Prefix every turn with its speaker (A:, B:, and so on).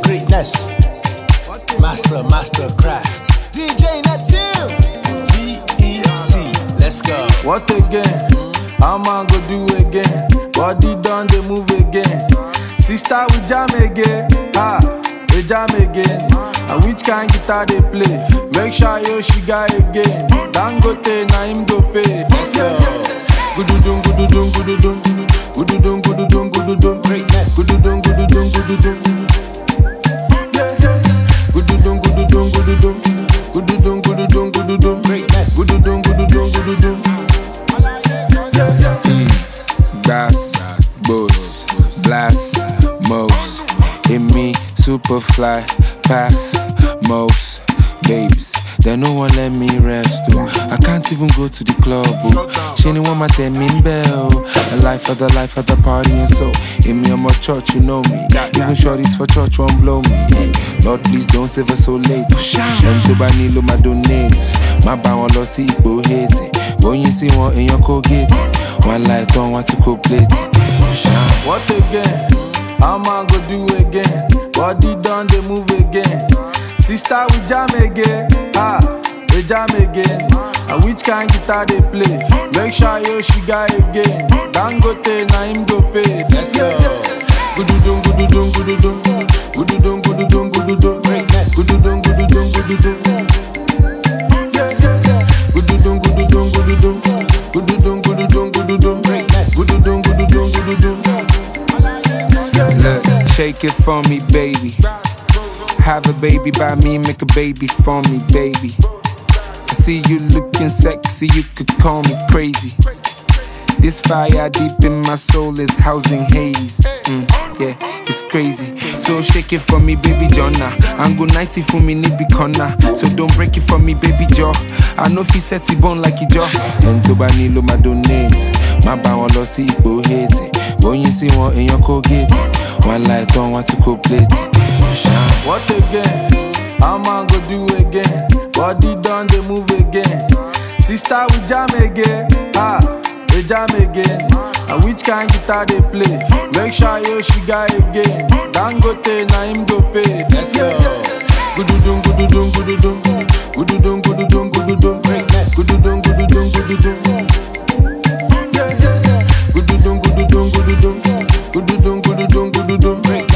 A: greatness. Mastercraft. DJ Natil. VEC. Let's go.
B: What again? How man go do again? Body done, they move again. Sister, we jam again. We jam again. And which kind guitar they play? Make sure yo she got again. Dangote, na him go pay.
A: Let's go.
B: Gududum, gududum, gududum. Gududum, gududum, gududum.
A: Greatness.
B: Gududum, gududum, gududum. Gududum, gududum, gududum. Gududum, gududum, gududum.
A: Greatness.
B: Gududum, gududum, gududum. Gas, boss, blast, most. In me, super fly, pass, most. Babes, they no one let me rest. Oh. I can't even go to the club. Oh. She ain't want my in bell. The life of the party and so. In me, I'm a church, you know me. Even shorties for church won't blow me. Lord, please don't save us so late. And to buy Nilo, my donate. My bow on loss, go hate it. When you see one in your Colgate, one light don't want to complete it. What again? How man go do again? Body done, they move again. Sister, we jam again. We jam again. And which kind guitar they play? Make sure yo she got again. Dangote, na him go pay.
A: Let's go.
B: Gududum, gududum, gududum. Gududum, gududum, gududum.
A: Greatness.
B: Gududum, gududum, gududum. Gududum, gududum, gududum. Gududum, gududum, gududum.
A: Greatness.
B: Gududum, gududum, gududum. Look, shake it for me, baby. Have a baby by me, make a baby for me, baby. I see you looking sexy, you could call me crazy. This fire deep in my soul is housing haze. Yeah, it's crazy. So shake it for me, baby Jonna. And go 90 for me, nibi corner. So don't break it for me, baby Joe. I know if you set it bone like it Joe. And to Banilo, my donate. My bow on lossy, go hate it. When you see one in your Colgate, one light don't want to complete it. What again? How man go do again? Body done, they move again. Sister, we jam again. We jam again. And which kind guitar they play? Make sure yo she got again. Dangote, na him go pay.
A: Let's go.
B: Gududum, gududum, gududum. Gududum, gududum, gududum.
A: Greatness.
B: Gududum, gududum, gududum. Gududum, gududum, gududum. Gududum, gududum, gududum.